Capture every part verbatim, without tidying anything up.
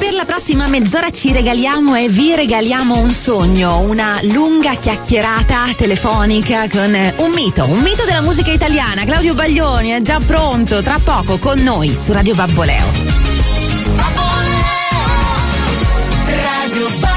Per la prossima mezz'ora ci regaliamo e vi regaliamo un sogno, una lunga chiacchierata telefonica con un mito, un mito della musica italiana. Claudio Baglioni è già pronto, tra poco con noi su Radio Babboleo. Babboleo, Radio Babboleo.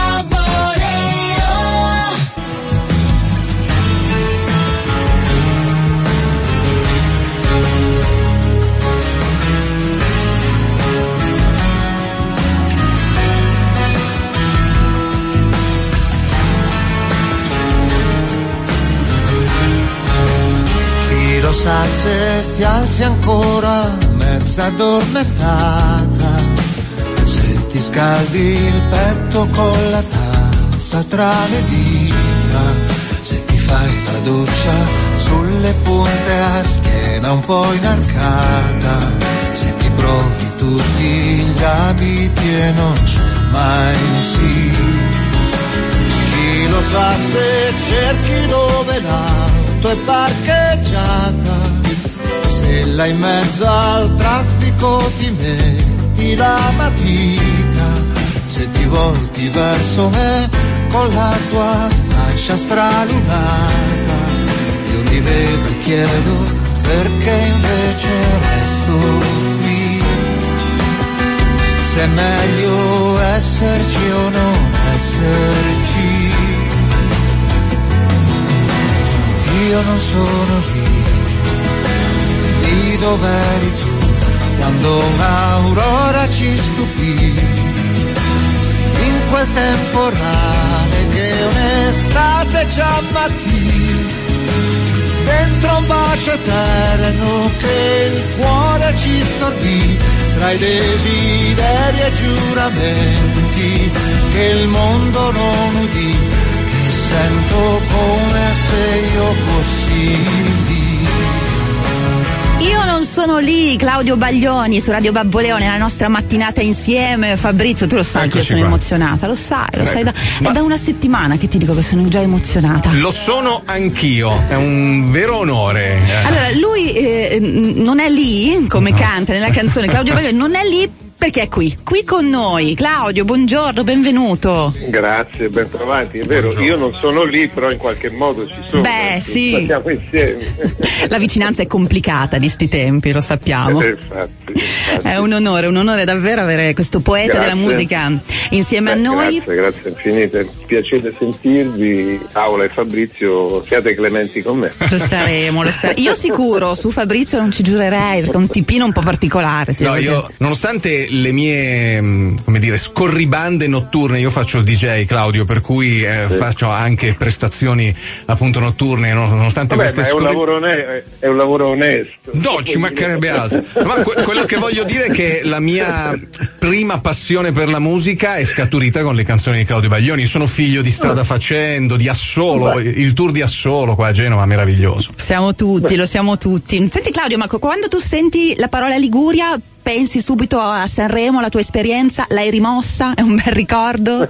Lo sa se ti alzi ancora mezza addormentata, se ti scaldi il petto con la tazza tra le dita, se ti fai la doccia sulle punte a schiena un po' inarcata, se ti provi tutti gli abiti e non c'è mai un sì. Chi lo sa se cerchi dove l'auto è parcheggiata, se là in mezzo al traffico ti metti la matita, se ti volti verso me con la tua faccia stralunata, io mi vedo e chiedo perché invece resto qui, se è meglio esserci o non esserci. Io non sono lì, lì dove eri tu, quando un'aurora ci stupì, in quel temporale che un'estate ci ammattì, dentro un bacio eterno che il cuore ci stordì, tra i desideri e giuramenti che il mondo non udì, che sento come se io fossi lì. Io non sono lì, Claudio Baglioni su Radio Babboleo nella nostra mattinata insieme. Fabrizio, tu lo sai che io sono qua emozionata, lo sai, lo ecco. sai da, è da una settimana che ti dico che sono già emozionata. Lo sono anch'io, è un vero onore. Allora, lui eh, non è lì come no. canta nella canzone, Claudio Baglioni non è lì perché è qui, qui con noi. Claudio, buongiorno, benvenuto. Grazie, ben trovati. È vero, buongiorno. Io non sono lì, però in qualche modo ci sono. Beh, sì. Siamo insieme. La vicinanza è complicata di sti tempi, lo sappiamo. Eh, infatti, infatti. È un onore, un onore davvero avere questo poeta grazie. della musica insieme Beh, a noi. Grazie, grazie infinite. Piacere sentirvi, Paola e Fabrizio, siate clementi con me. Lo saremo, lo saremo. Io sicuro, su Fabrizio non ci giurerei, perché è un tipino un po' particolare. No, io, nonostante le mie, come dire, scorribande notturne, io faccio il D J, Claudio, per cui eh, sì. faccio anche prestazioni appunto notturne, nonostante Vabbè, queste ma è, scorri... un lavoro one- è un lavoro onesto. No, ci mancherebbe altro. Ma que- quello che voglio dire è che la mia prima passione per la musica è scaturita con le canzoni di Claudio Baglioni. Sono figlio di Strada Facendo, di Assolo, Beh. il tour di Assolo qua a Genova, meraviglioso. Siamo tutti, Beh. lo siamo tutti. Senti Claudio, ma quando tu senti la parola Liguria pensi subito a Sanremo, la tua esperienza, l'hai rimossa? È un bel ricordo?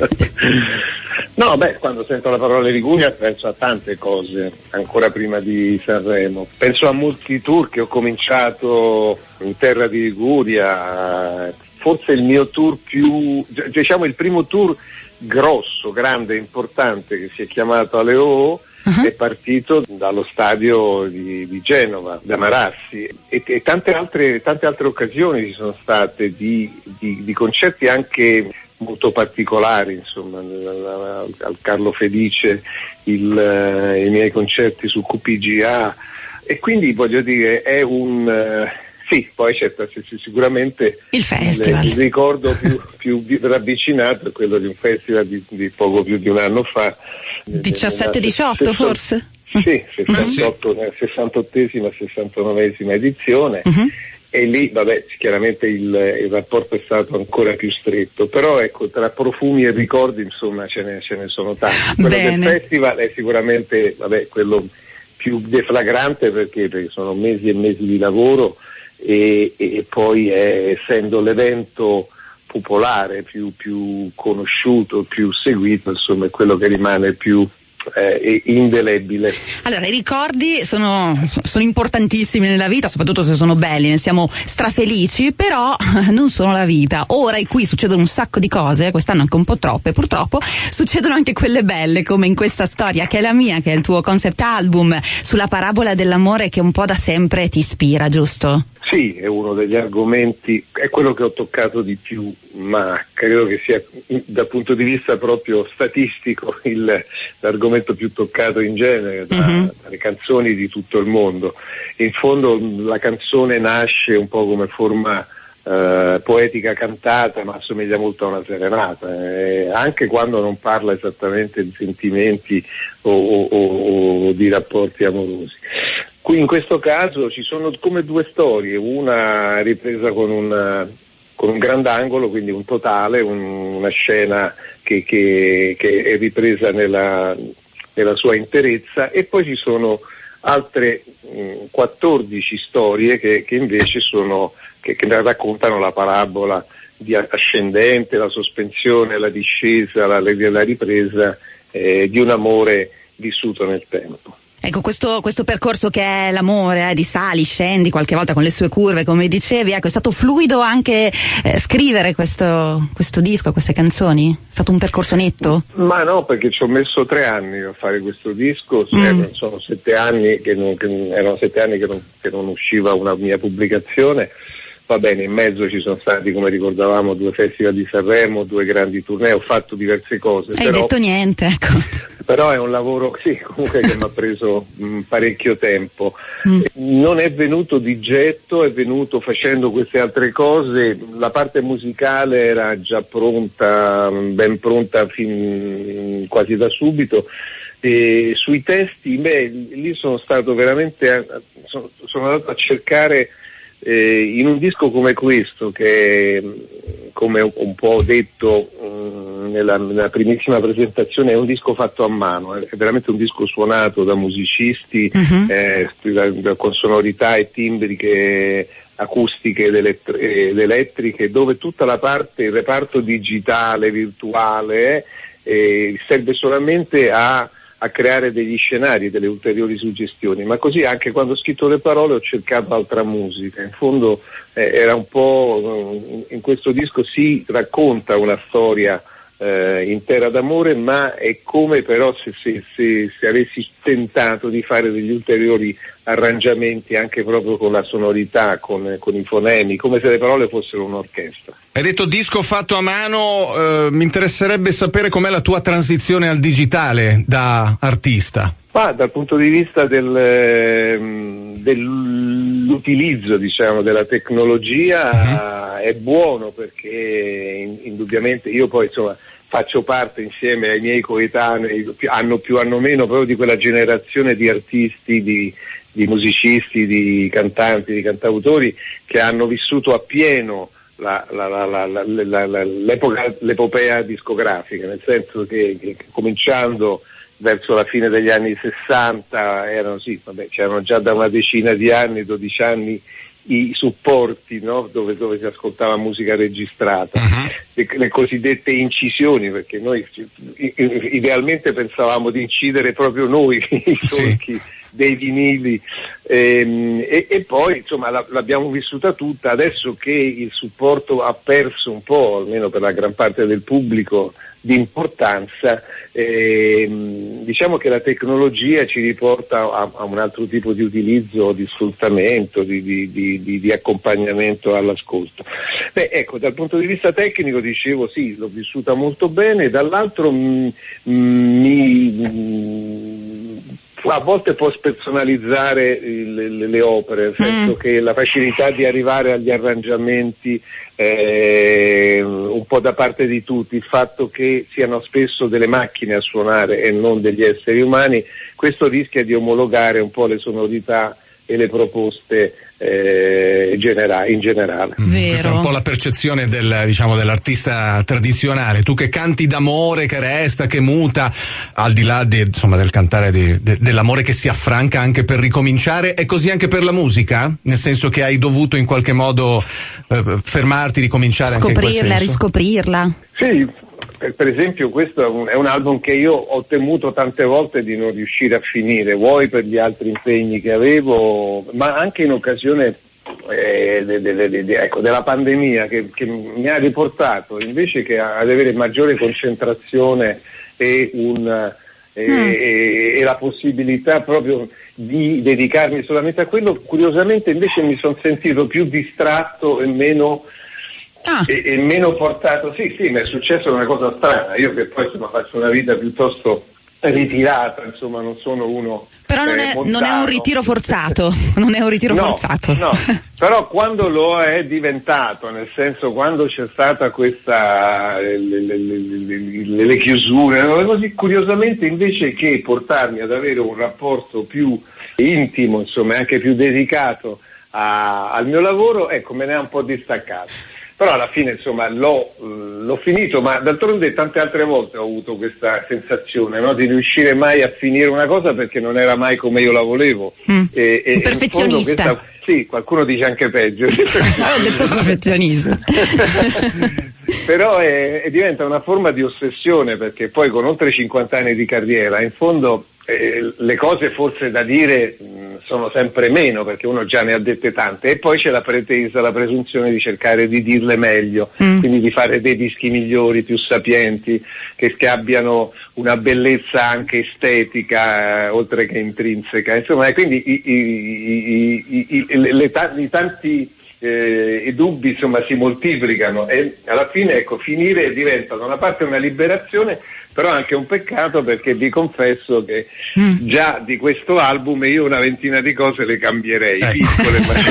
No, beh, quando sento la parola Liguria penso a tante cose, ancora prima di Sanremo. Penso a molti tour che ho cominciato in terra di Liguria, forse il mio tour più, diciamo il primo tour grosso, grande, importante, che si è chiamato Aleò, Uh-huh. è partito dallo stadio di, di Genova, da Marassi, e, e tante altre tante altre occasioni ci sono state di, di, di concerti anche molto particolari, insomma, al, al Carlo Felice, il, uh, i miei concerti su Q P G A, e quindi voglio dire è un uh, sì, poi c'è sicuramente il festival. Il, il ricordo più, più ravvicinato è quello di un festival di, di poco più di un anno fa. diciassette diciotto forse? Sì, sessantotto, uh-huh. sessantottesima, sessantanovesima edizione. Uh-huh. E lì, vabbè, chiaramente il, il rapporto è stato ancora più stretto, però ecco, tra profumi e ricordi, insomma, ce ne, ce ne sono tanti. Quello Bene. del festival è sicuramente, vabbè, quello più deflagrante perché, perché sono mesi e mesi di lavoro. E, e poi è, essendo l'evento popolare più, più conosciuto, più seguito, insomma è quello che rimane più, eh, indelebile. Allora, i ricordi sono, sono importantissimi nella vita, soprattutto se sono belli, ne siamo strafelici, però non sono la vita. Ora e qui succedono un sacco di cose, quest'anno anche un po' troppe, purtroppo succedono anche quelle belle, come in questa storia che è la mia, che è il tuo concept album sulla parabola dell'amore, che un po' da sempre ti ispira, giusto? Sì, è uno degli argomenti, è quello che ho toccato di più, ma credo che sia dal punto di vista proprio statistico il, l'argomento più toccato in genere da, mm-hmm. dalle canzoni di tutto il mondo. In fondo la canzone nasce un po' come forma eh, poetica cantata, ma assomiglia molto a una serenata, eh, anche quando non parla esattamente di sentimenti o, o, o, o di rapporti amorosi. Qui in questo caso ci sono come due storie, una ripresa con un, con un grandangolo, quindi un totale, un, una scena che, che, che è ripresa nella, nella sua interezza, e poi ci sono altre mh, quattordici storie che, che invece sono, che, che raccontano la parabola di ascendente, la sospensione, la discesa, la, la ripresa eh, di un amore vissuto nel tempo. Ecco, questo, questo percorso che è l'amore, eh, di sali, scendi, qualche volta con le sue curve, come dicevi, ecco, è stato fluido anche eh, scrivere questo, questo disco, queste canzoni? È stato un percorso netto? Ma no, perché ci ho messo tre anni a fare questo disco, cioè, mm. sono sette anni che non, che erano sette anni che non, che non usciva una mia pubblicazione. Va bene, in mezzo ci sono stati, come ricordavamo, due festival di Sanremo, due grandi tournée, ho fatto diverse cose. Hai però, detto niente, ecco. Però è un lavoro, sì, comunque che mi ha preso mh, parecchio tempo. Mm. Non è venuto di getto, è venuto facendo queste altre cose. La parte musicale era già pronta, ben pronta fin, quasi da subito. E sui testi, beh, lì sono stato veramente, sono, sono andato a cercare Eh, in un disco come questo, che come un po' ho detto um, nella, nella primissima presentazione, è un disco fatto a mano, è veramente un disco suonato da musicisti, uh-huh. eh, da, da, con sonorità e timbriche acustiche ed, elettr- ed elettriche, dove tutta la parte, il reparto digitale, virtuale, eh, serve solamente a a creare degli scenari, delle ulteriori suggestioni, ma così anche quando ho scritto le parole ho cercato altra musica. In fondo eh, era un po', in, in questo disco si racconta una storia eh, intera d'amore, ma è come però se, se, se, se avessi tentato di fare degli ulteriori arrangiamenti anche proprio con la sonorità, con, con i fonemi, come se le parole fossero un'orchestra. Hai detto disco fatto a mano, eh, mi interesserebbe sapere com'è la tua transizione al digitale da artista. Ma dal punto di vista del, eh, dell'utilizzo, diciamo, della tecnologia uh-huh. è buono, perché in, indubbiamente io poi insomma faccio parte insieme ai miei coetanei, anno più anno meno, proprio di quella generazione di artisti, di, di musicisti, di cantanti, di cantautori che hanno vissuto appieno La, la, la, la, la, la, la, l'epoca, l'epopea discografica, nel senso che, che cominciando verso la fine degli anni sessanta erano sì, vabbè, c'erano già da una decina di anni, dodici anni i supporti, no? dove, dove si ascoltava musica registrata, uh-huh. le, le cosiddette incisioni, perché noi idealmente pensavamo di incidere proprio noi i solchi sì. dei vinili, ehm, e, e poi insomma la, l'abbiamo vissuta tutta. Adesso che il supporto ha perso un po', almeno per la gran parte del pubblico, di importanza, ehm, diciamo che la tecnologia ci riporta a, a un altro tipo di utilizzo, di sfruttamento, di, di, di, di, di accompagnamento all'ascolto. Beh, ecco, dal punto di vista tecnico dicevo sì, l'ho vissuta molto bene, dall'altro mh, mi mh, a volte può spersonalizzare le, le, le opere, nel senso mm. che la facilità di arrivare agli arrangiamenti eh, un po' da parte di tutti, il fatto che siano spesso delle macchine a suonare e non degli esseri umani, questo rischia di omologare un po' le sonorità e le proposte eh, genera- in generale. Mm, questa è un po' la percezione del, diciamo, dell'artista tradizionale. Tu che canti d'amore, che resta, che muta, al di là di, insomma, del cantare di, de, dell'amore che si affranca anche per ricominciare, è così anche per la musica? Nel senso che hai dovuto in qualche modo eh, fermarti, ricominciare anche in quel senso? Scoprirla, riscoprirla. Sì, per, per esempio questo è un, è un album che io ho temuto tante volte di non riuscire a finire, vuoi per gli altri impegni che avevo, ma anche in occasione eh, de, de, de, de, ecco, della pandemia che, che mi ha riportato invece che ad avere maggiore concentrazione e, un, e, mm. e, e la possibilità proprio di dedicarmi solamente a quello, curiosamente invece mi sono sentito più distratto e meno Ah. E, e meno portato, sì sì, mi è successo una cosa strana, io che poi insomma faccio una vita piuttosto ritirata, insomma non sono uno però non, eh, è, non è un ritiro forzato, non è un ritiro no, forzato. No, però quando lo è diventato, nel senso quando c'è stata questa le, le, le, le, le chiusure, così curiosamente invece che portarmi ad avere un rapporto più intimo, insomma anche più dedicato a, al mio lavoro, ecco me ne ha un po' distaccato. Però alla fine insomma l'ho, l'ho finito, ma d'altronde tante altre volte ho avuto questa sensazione, no? Di riuscire mai a finire una cosa perché non era mai come io la volevo. Mm. E, e, un perfezionista. Questa, sì, qualcuno dice anche peggio. Ho detto perfezionista. Però è, è diventa una forma di ossessione perché poi con oltre cinquanta anni di carriera in fondo eh, le cose forse da dire mh, sono sempre meno perché uno già ne ha dette tante e poi c'è la pretesa, la presunzione di cercare di dirle meglio, mm. quindi di fare dei dischi migliori, più sapienti, che, che abbiano una bellezza anche estetica eh, oltre che intrinseca, insomma, e quindi i, i, i, i, i, le, le, i tanti Eh, i dubbi insomma si moltiplicano e alla fine ecco finire diventa da una parte una liberazione però anche un peccato perché vi confesso che mm. già di questo album io una ventina di cose le cambierei, eh. piccole ma...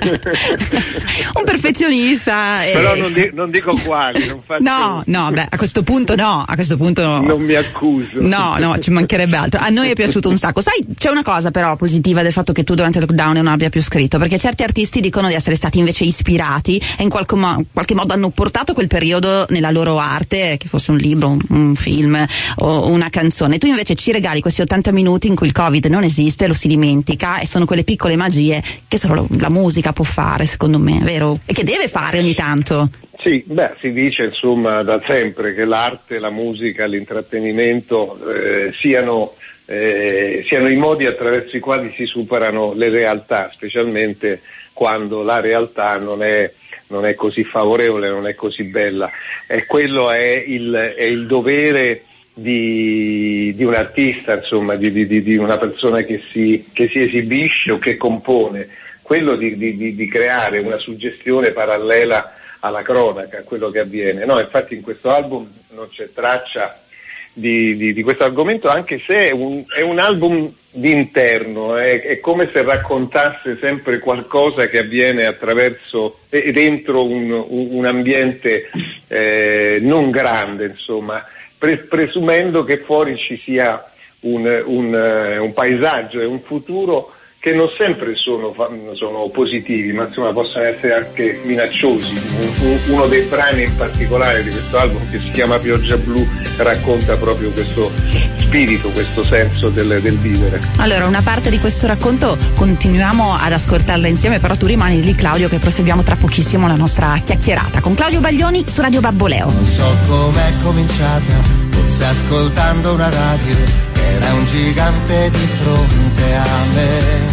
un perfezionista eh. però non, di- non dico quali non faccio... no no beh a questo punto no a questo punto no. Non mi accuso, no no ci mancherebbe altro, a noi è piaciuto un sacco. Sai, c'è una cosa però positiva del fatto che tu durante il lockdown non abbia più scritto, perché certi artisti dicono di essere stati invece ispirati e in qualche, mo- qualche modo hanno portato quel periodo nella loro arte, che fosse un libro, un, un film o una canzone. Tu invece ci regali questi ottanta minuti in cui il Covid non esiste, lo si dimentica e sono quelle piccole magie che solo la musica può fare, secondo me, vero? E che deve fare ogni tanto. Sì, beh, si dice insomma da sempre che l'arte, la musica, l'intrattenimento eh, siano eh, siano i modi attraverso i quali si superano le realtà, specialmente quando la realtà non è, non è così favorevole, non è così bella. E quello è il, è il dovere di, di un artista, insomma, di, di, di una persona che si, che si esibisce o che compone, quello di, di, di creare una suggestione parallela alla cronaca, a quello che avviene. No, infatti in questo album non c'è traccia di, di, di questo argomento, anche se è un, è un album di interno, è, è come se raccontasse sempre qualcosa che avviene attraverso e dentro un, un, un ambiente eh, non grande, insomma, pre, presumendo che fuori ci sia un, un, un paesaggio e un futuro che non sempre sono, sono positivi, ma insomma possono essere anche minacciosi. Uno dei brani in particolare di questo album, che si chiama Pioggia Blu, racconta proprio questo spirito, questo senso del, del vivere. Allora, una parte di questo racconto continuiamo ad ascoltarla insieme, però tu rimani lì, Claudio, che proseguiamo tra pochissimo la nostra chiacchierata con Claudio Baglioni su Radio Babboleo. Non so com'è cominciata, forse ascoltando una radio, era un gigante di fronte a me.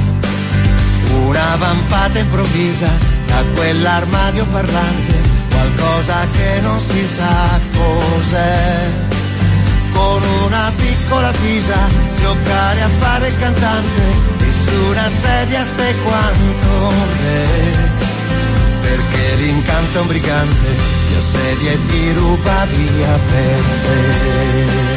Una vampata improvvisa da quell'armadio parlante, qualcosa che non si sa cos'è. Con una piccola fisa giocare a fare il cantante, e su una sedia sai quanto è. Perché l'incanto è un brigante, ti assedia e ti ruba via per sé.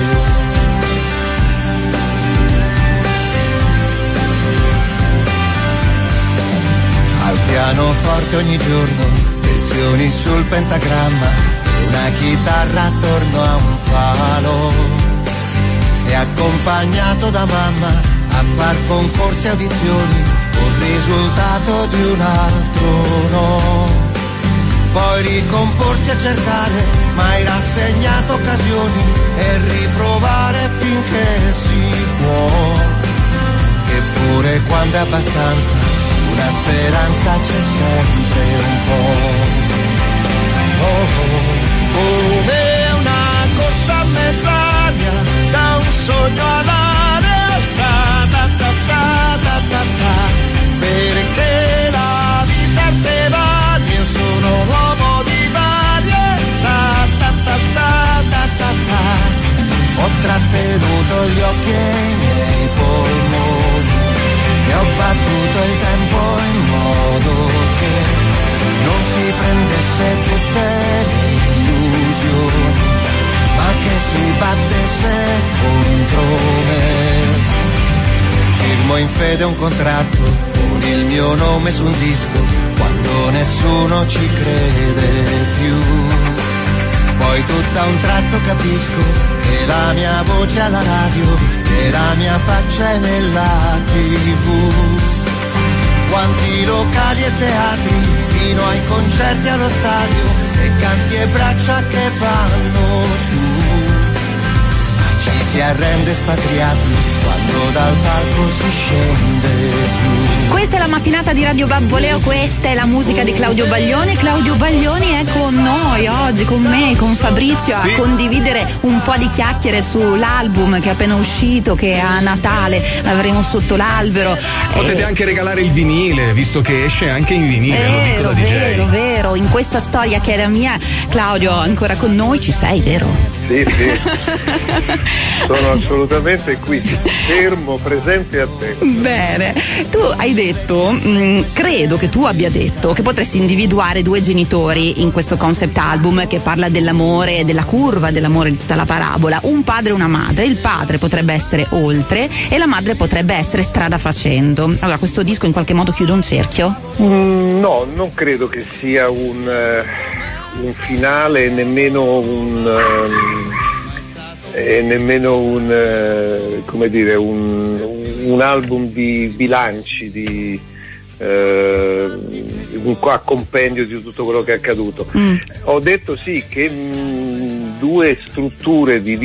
Al pianoforte ogni giorno, lezioni sul pentagramma, una chitarra attorno a un falo. E accompagnato da mamma a far concorsi e audizioni, col risultato di un altro no. Poi ricomporsi a cercare, mai rassegnato occasioni, e riprovare finché si può. Eppure quando è abbastanza, una speranza c'è sempre un po'. Oh, oh, come una corsa contro me. Firmo in fede un contratto con il mio nome su un disco quando nessuno ci crede più. Poi tutto a un tratto capisco che la mia voce alla radio, che la mia faccia è nella tivù. Quanti locali e teatri, fino ai concerti allo stadio, e canti e braccia che vanno su. Ma ci si arrende spatriati quando dal palco si scende giù. Questa è la mattinata di Radio Babboleo, questa è la musica di Claudio Baglioni. Claudio Baglioni è con noi oggi, con me, con Fabrizio, sì, a condividere un po' di chiacchiere sull'album che è appena uscito, che a Natale avremo sotto l'albero. Potete eh, anche regalare il vinile, visto che esce anche in vinile, vero, lo dico da D J. Vero, vero, in questa storia che è la mia. Claudio, ancora con noi ci sei, vero? Sì, sì, sono assolutamente qui, fermo, presente a te. Bene, tu hai detto, mh, credo che tu abbia detto che potresti individuare due genitori in questo concept album che parla dell'amore, della curva dell'amore di tutta la parabola, un padre e una madre. Il padre potrebbe essere Oltre e la madre potrebbe essere Strada Facendo. Allora, questo disco in qualche modo chiude un cerchio? Mm, no, non credo che sia un... Uh... un finale, nemmeno un um, e nemmeno un uh, come dire un, un album di bilanci, di uh, un qua compendio di tutto quello che è accaduto. Mm. Ho detto sì che mh, due strutture di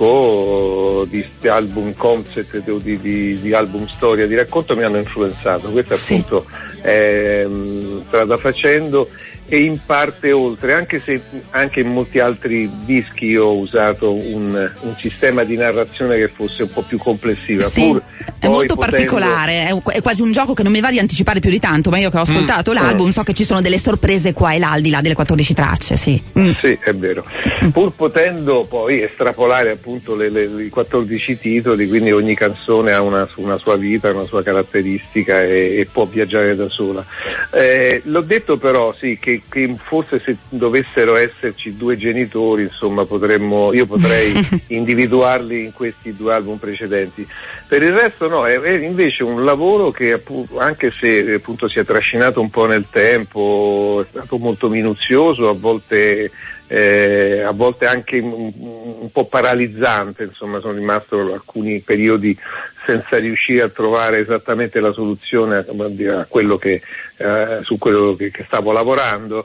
disco, di album concept o di, di, di album storia, di racconto mi hanno influenzato. Questo sì, appunto è um, Strada Facendo e in parte Oltre, anche se anche in molti altri dischi ho usato un, un sistema di narrazione che fosse un po' più complessiva. Sì, pur è molto potendo... particolare, è, è quasi un gioco che non mi va di anticipare più di tanto, ma io che ho ascoltato mm. l'album so che ci sono delle sorprese qua e là, al di là delle quattordici tracce, sì. Mm. Sì, è vero. Mm. Pur potendo poi estrapolare appunto le, le, i quattordici titoli, quindi ogni canzone ha una, una sua vita, una sua caratteristica e, e può viaggiare da sola. Eh, l'ho detto però sì che che forse se dovessero esserci due genitori, insomma, potremmo, io potrei individuarli in questi due album precedenti. Per il resto no, è, è invece un lavoro che anche se appunto si è trascinato un po' nel tempo, è stato molto minuzioso, a volte Eh, a volte anche un, un po' paralizzante, insomma sono rimasto alcuni periodi senza riuscire a trovare esattamente la soluzione a, a quello che, eh, su quello che, che stavo lavorando,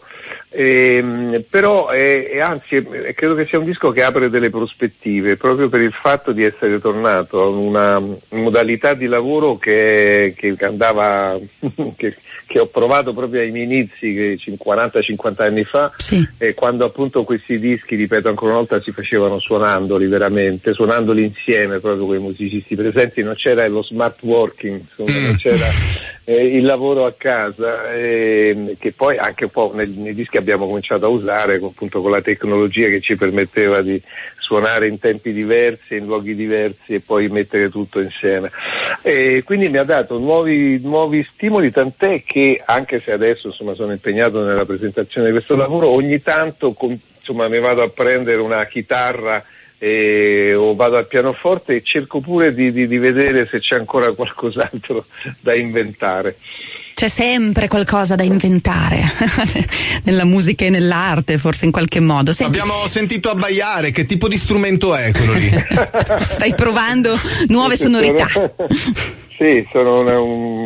e, però è, è, anzi è, credo che sia un disco che apre delle prospettive proprio per il fatto di essere tornato a una modalità di lavoro che, che andava che, che ho provato proprio ai miei inizi, che quaranta cinquanta anni fa, sì, eh, quando appunto questi dischi, ripeto ancora una volta, si facevano suonandoli veramente, suonandoli insieme proprio con i musicisti presenti, non c'era lo smart working, insomma, non c'era eh, il lavoro a casa, eh, che poi anche un po' nei, nei dischi abbiamo cominciato a usare appunto con la tecnologia che ci permetteva di suonare in tempi diversi, in luoghi diversi e poi mettere tutto insieme. E quindi mi ha dato nuovi, nuovi stimoli, tant'è che anche se adesso insomma sono impegnato nella presentazione di questo lavoro, ogni tanto con, insomma mi vado a prendere una chitarra e, o vado al pianoforte e cerco pure di, di, di vedere se c'è ancora qualcos'altro da inventare. C'è sempre qualcosa da inventare nella musica e nell'arte, forse in qualche modo. Senti, abbiamo sentito abbaiare, che tipo di strumento è quello lì? Stai provando nuove sonorità. Sì, sono una,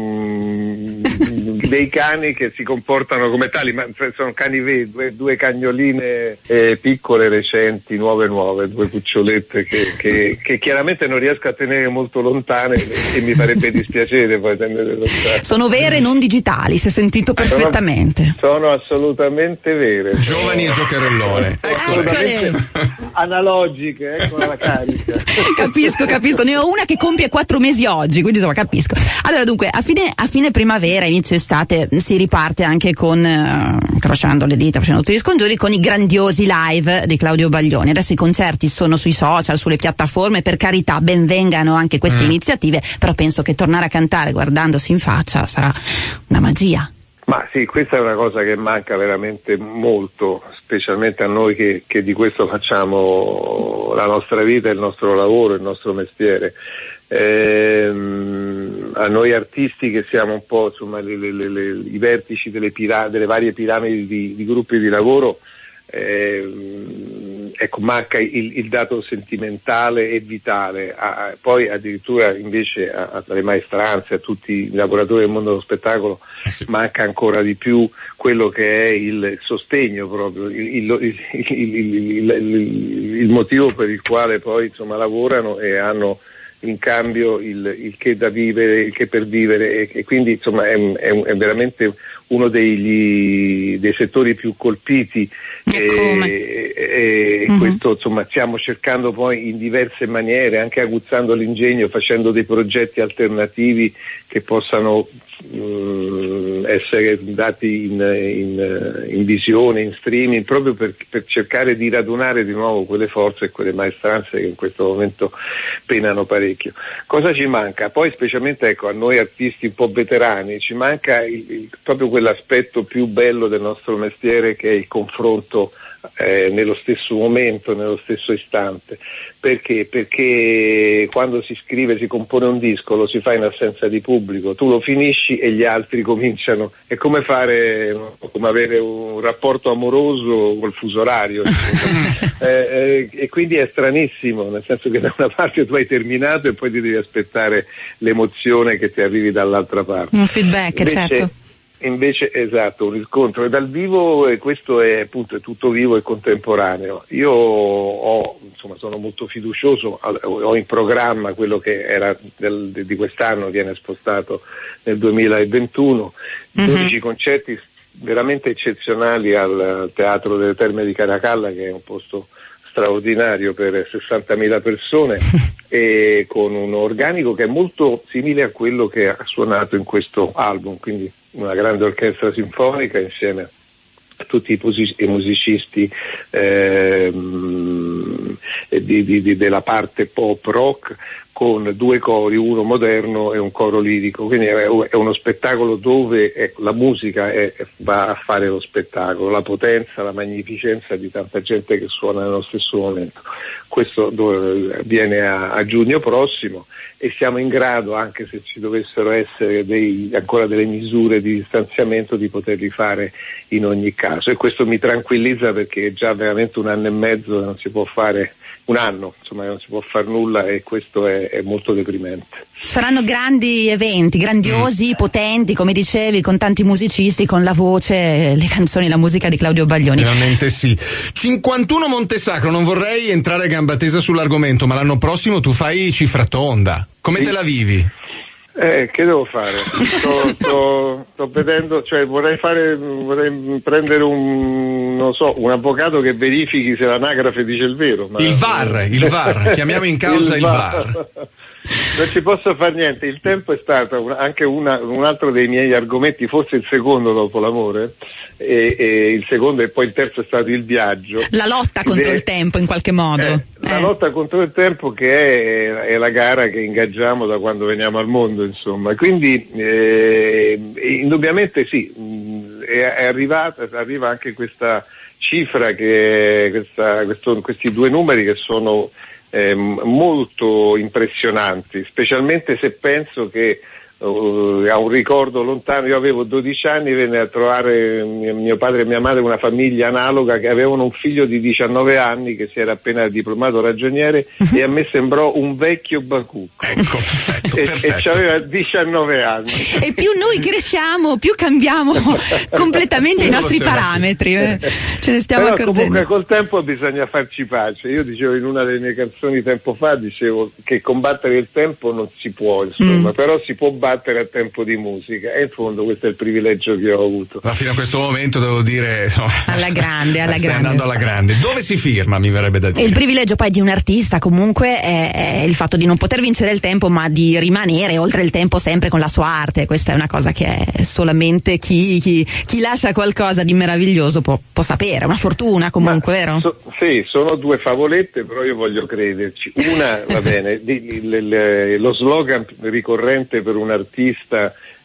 un, dei cani che si comportano come tali, ma sono cani veri, due, due cagnoline eh, piccole, recenti, nuove nuove, due cucciolette che, che, che chiaramente non riesco a tenere molto lontane e mi farebbe dispiacere poi tenere lontane. Sono vere, non digitali, si è sentito perfettamente. Sono, sono assolutamente vere. Giovani e giocherellone. Assolutamente analogiche, ecco la carica. Capisco, capisco. Ne ho una che compie quattro mesi oggi, quindi insomma capisco. Allora dunque, a fine, a fine primavera, inizio estate, si riparte anche con, uh, crociando le dita, facendo tutti gli scongiuri, con i grandiosi live di Claudio Baglioni. Adesso i concerti sono sui social, sulle piattaforme, per carità, ben vengano anche queste mm. iniziative, però penso che tornare a cantare guardandosi in faccia sarà una magia. Ma sì, questa è una cosa che manca veramente molto, specialmente a noi che, che di questo facciamo la nostra vita, il nostro lavoro, il nostro mestiere. Ehm, a noi artisti che siamo un po' insomma le, le, le, i vertici delle, pira- delle varie piramidi di, di gruppi di lavoro, ehm, ecco, manca il, il dato sentimentale e vitale. A, poi addirittura invece alle maestranze, a tutti i lavoratori del mondo dello spettacolo sì. manca ancora di più quello che è il sostegno proprio, il, il, il, il, il motivo per il quale poi insomma lavorano e hanno in cambio il, il che da vivere, il che per vivere, e, e quindi insomma è, è, è veramente uno degli, dei settori più colpiti e, e uh-huh. questo insomma stiamo cercando poi in diverse maniere, anche aguzzando l'ingegno, facendo dei progetti alternativi che possano mh, essere dati in, in, in visione, in streaming, proprio per, per cercare di radunare di nuovo quelle forze e quelle maestranze che in questo momento penano parecchio. Cosa ci manca? Poi specialmente ecco a noi artisti un po' veterani ci manca il, il, proprio quell'aspetto più bello del nostro mestiere, che è il confronto eh, nello stesso momento, nello stesso istante. Perché? Perché quando si scrive, si compone un disco, lo si fa in assenza di pubblico, tu lo finisci e gli altri cominciano, è come fare, come avere un rapporto amoroso col fuso orario eh, eh, e quindi è stranissimo, nel senso che da una parte tu hai terminato e poi ti devi aspettare l'emozione che ti arrivi dall'altra parte. Un feedback, invece, certo. Invece esatto, un riscontro e dal vivo, e questo è appunto è tutto vivo e contemporaneo. Io ho, insomma, sono molto fiducioso, ho in programma quello che era del, di quest'anno, viene spostato nel duemilaventuno, mm-hmm. dodici concerti veramente eccezionali al Teatro delle Terme di Caracalla, che è un posto straordinario per sessantamila persone e con un organico che è molto simile a quello che ha suonato in questo album, quindi una grande orchestra sinfonica insieme a tutti i, posi- i musicisti ehm, di, di, di, della parte pop rock, con due cori, uno moderno e un coro lirico, quindi è, è uno spettacolo dove è, la musica è, va a fare lo spettacolo, la potenza, la magnificenza di tanta gente che suona nello stesso momento. Questo dove, avviene a, a giugno prossimo e siamo in grado, anche se ci dovessero essere dei, ancora delle misure di distanziamento, di poterli fare in ogni caso, e questo mi tranquillizza perché è già veramente un anno e mezzo che non si può fare, un anno insomma non si può fare nulla, e questo è, è molto deprimente. Saranno grandi eventi, grandiosi, mm. potenti, come dicevi, con tanti musicisti, con la voce, le canzoni, la musica di Claudio Baglioni. Veramente sì. cinquantuno Montesacro, non vorrei entrare a gamba tesa sull'argomento, ma l'anno prossimo tu fai cifra tonda. Come sì. te la vivi? Eh, che devo fare? Sto, sto, sto vedendo, cioè vorrei fare, vorrei prendere un, non so, un avvocato che verifichi se l'anagrafe dice il vero. Ma... Il V A R, il V A R, chiamiamo in causa il, il V A R. Non ci posso fare niente, il tempo è stato anche una, un altro dei miei argomenti, forse il secondo dopo l'amore, e, e il secondo e poi il terzo è stato il viaggio. La lotta contro è, il tempo in qualche modo. Eh, eh. La lotta contro il tempo, che è, è la gara che ingaggiamo da quando veniamo al mondo, insomma. Quindi eh, indubbiamente sì, è, è arrivata, arriva anche questa cifra, che questa, questo, questi due numeri che sono Eh, molto impressionanti, specialmente se penso che uh, a un ricordo lontano, io avevo dodici anni, venne a trovare mio, mio padre e mia madre una famiglia analoga che avevano un figlio di diciannove anni che si era appena diplomato ragioniere uh-huh. e a me sembrò un vecchio bacucco. Ecco, perfetto, e, perfetto. e aveva diciannove anni. E più noi cresciamo, più cambiamo completamente i nostri parametri, eh. ce ne stiamo Però accorgendo. Comunque col tempo bisogna farci pace. Io dicevo in una delle mie canzoni tempo fa, dicevo che combattere il tempo non si può, insomma, mm. però si può battere a tempo di musica, e in fondo questo è il privilegio che ho avuto. Ma fino a questo momento devo dire, insomma, alla grande, alla stai grande. andando alla grande. Dove si firma, mi verrebbe da dire. E il privilegio poi di un artista comunque è, è il fatto di non poter vincere il tempo, ma di rimanere oltre il tempo sempre con la sua arte. Questa è una cosa che è solamente chi, chi, chi lascia qualcosa di meraviglioso può, può sapere, una fortuna comunque, ma, vero? So, sì, sono due favolette, però io voglio crederci. Una, va bene, di, di, le, le, lo slogan ricorrente per un artista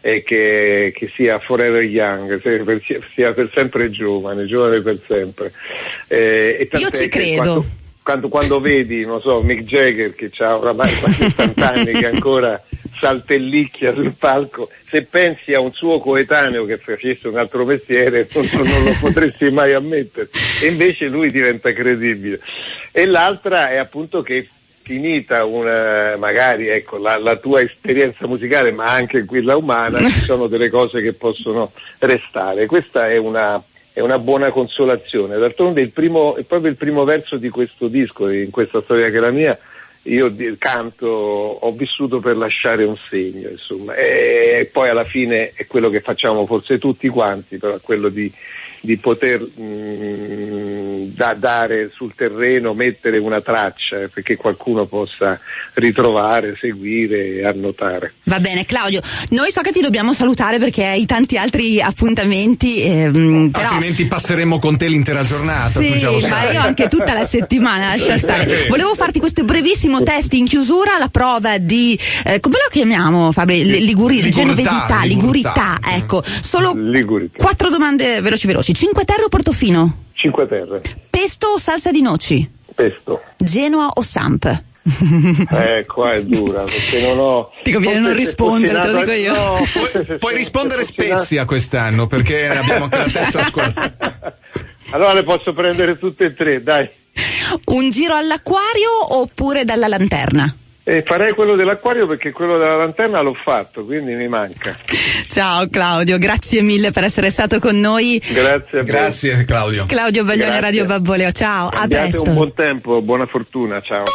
e che, che sia forever young, sia per, sia per sempre giovane, giovane per sempre. Eh, e Io ci credo. Quando, quando, quando vedi, non so, Mick Jagger che ha oramai quasi settanta anni che ancora saltellicchia sul palco, se pensi a un suo coetaneo che facesse un altro mestiere non, non lo potresti mai ammettere, e invece lui diventa credibile. E l'altra è appunto che finita una, magari ecco la, la tua esperienza musicale, ma anche quella umana, ci sono delle cose che possono restare. Questa è una è una buona consolazione. D'altronde il primo, è proprio il primo verso di questo disco, in questa storia che è la mia, io canto, ho vissuto per lasciare un segno, insomma, e poi alla fine è quello che facciamo forse tutti quanti, però è quello di, di poter mh, da, dare sul terreno, mettere una traccia perché qualcuno possa ritrovare, seguire e annotare. Va bene Claudio, noi so che ti dobbiamo salutare perché hai tanti altri appuntamenti, ehm, però... altrimenti passeremo con te l'intera giornata. Sì, tu già lo sai. ma io anche tutta la settimana, lascia stare. Volevo farti questo brevissimo test in chiusura, la prova di eh, come lo chiamiamo Fabio? Liguri, genovesità, ligurità, ecco. Solo Ligurità. Quattro domande veloci veloci. Cinque Terre o Portofino? Cinque Terre. Pesto o salsa di noci? Pesto. Genoa o Samp? Eh, qua è dura perché non ho. Ti conviene non rispondere, te lo dico io. No, Pu- puoi rispondere Spezia quest'anno perché abbiamo anche la terza squadra. Allora le posso prendere tutte e tre, dai. Un giro all'acquario oppure dalla lanterna? Eh, farei quello dell'acquario perché quello della lanterna l'ho fatto, quindi mi manca. Ciao Claudio, grazie mille per essere stato con noi. Grazie a Grazie voi. Claudio. Claudio Baglione, Grazie. Radio Babboleo, ciao, a Abbiate presto. un buon tempo, buona fortuna, ciao.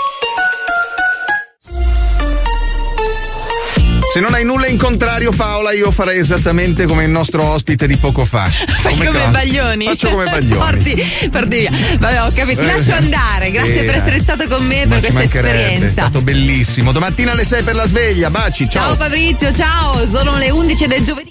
Se non hai nulla in contrario, Paola, io farei esattamente come il nostro ospite di poco fa. Fai come, come Baglioni. Faccio come Baglioni. Porti, porti via. Vabbè, ho capito, ti lascio andare. Grazie eh, per essere stato con me ma per ci questa esperienza. È stato bellissimo. Domattina alle sei per la sveglia. Baci, ciao. Ciao Fabrizio, ciao. Sono le undici del giovedì.